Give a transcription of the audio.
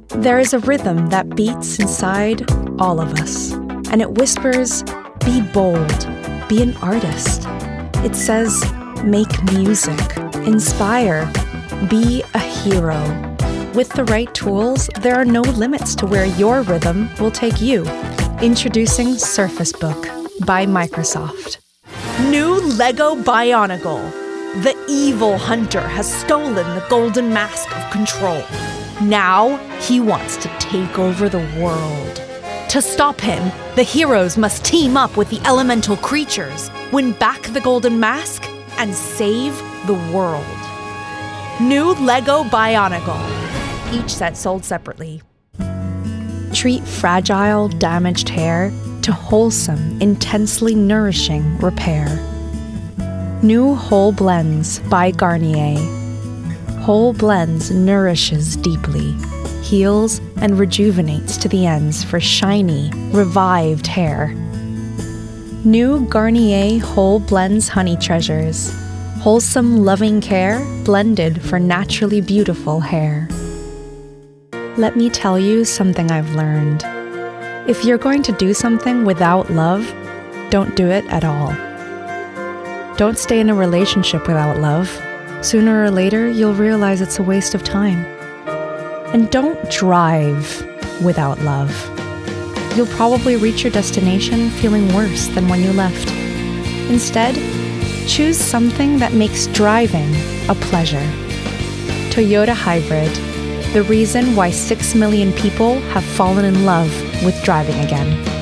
There is a rhythm that beats inside all of us, and it whispers, be bold, be an artist. It says, make music, inspire, be a hero. With the right tools, there are no limits to where your rhythm will take you. Introducing Surface Book by Microsoft. New LEGO Bionicle. The evil hunter has stolen the golden mask of control. Now he wants to take over the world. To stop him, the heroes must team up with the elemental creatures, win back the golden mask, and save the world. New LEGO Bionicle. Each set sold separately. Treat fragile, damaged hair to wholesome, intensely nourishing repair. New Whole Blends by Garnier. Whole Blends nourishes deeply, heals and rejuvenates to the ends for shiny, revived hair. New Garnier Whole Blends Honey Treasures. Wholesome, loving care blended for naturally beautiful hair. Let me tell you something I've learned. If you're going to do something without love, don't do it at all. Don't stay in a relationship without love. Sooner or later, you'll realize it's a waste of time. And don't drive without love. You'll probably reach your destination feeling worse than when you left. Instead, choose something that makes driving a pleasure. Toyota Hybrid. The reason why 6 million people have fallen in love with driving again.